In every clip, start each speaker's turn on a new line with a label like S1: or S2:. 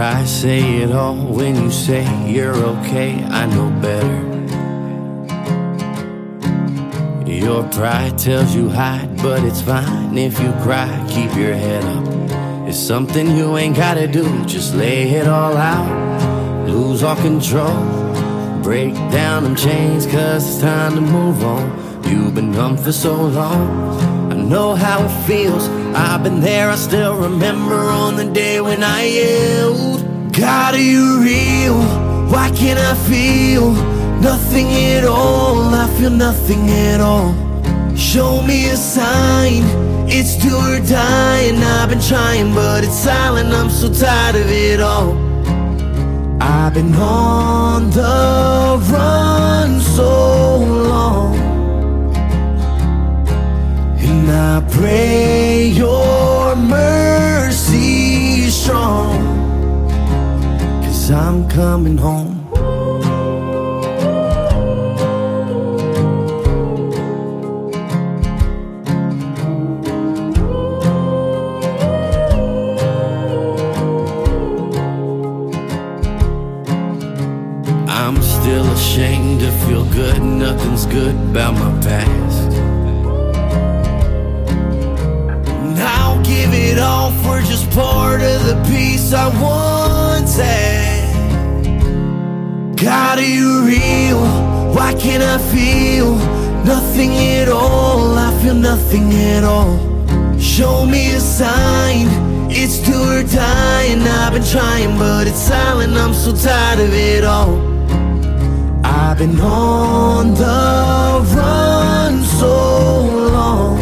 S1: I say it all when you say you're okay. I know better. Your pride tells you hide, but it's fine if you cry. Keep your head up. It's something you ain't gotta do. Just lay it all out. Lose all control. Break down them chains, cause it's time to move on. You've been numb for so long. I know how it feels. I've been there, I still remember on the day when I yelled, God, are you real? Why can't I feel nothing at all? I feel nothing at all. Show me a sign, it's do or die. And I've been trying, but it's silent. I'm so tired of it all. I've been on the run so long, and I pray your mercy is strong, cause I'm coming home. I'm still ashamed to feel good. Nothing's good about my past. And I'll give it all for just part of the peace I once had. God, are you real? Why can't I feel nothing at all? I feel nothing at all. Show me a sign, it's do or die. And I've been trying, but it's silent. I'm so tired of it all. I've been on the run so long,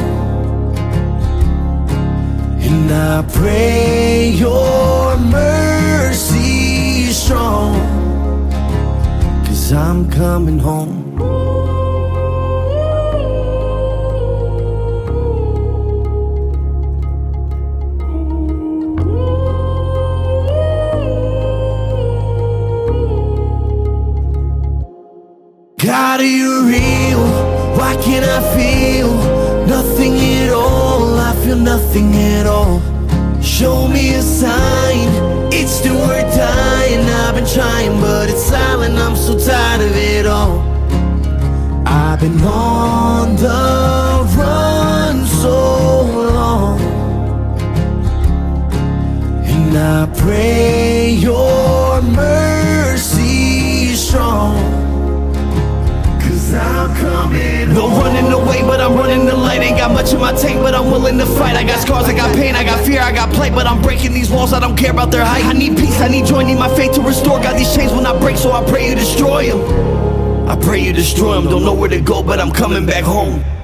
S1: and I pray your mercy is strong, cause I'm coming home. God, are you real? Why can't I feel nothing at all? I feel nothing at all. Show me a sign, it's do or die. And I've been trying, but it's silent. I'm so tired of it all. I've been on the run so long, and I pray your mercy is strong, I'm coming home. No running away, but I'm running the light. Ain't got much in my tank, but I'm willing to fight. I got scars, I got pain, I got fear, I got plight, but I'm breaking these walls, I don't care about their height. I need peace, I need joy, need my faith to restore. Got these chains when I break, so I pray you destroy them. I pray you destroy them. Don't know where to go, but I'm coming back home.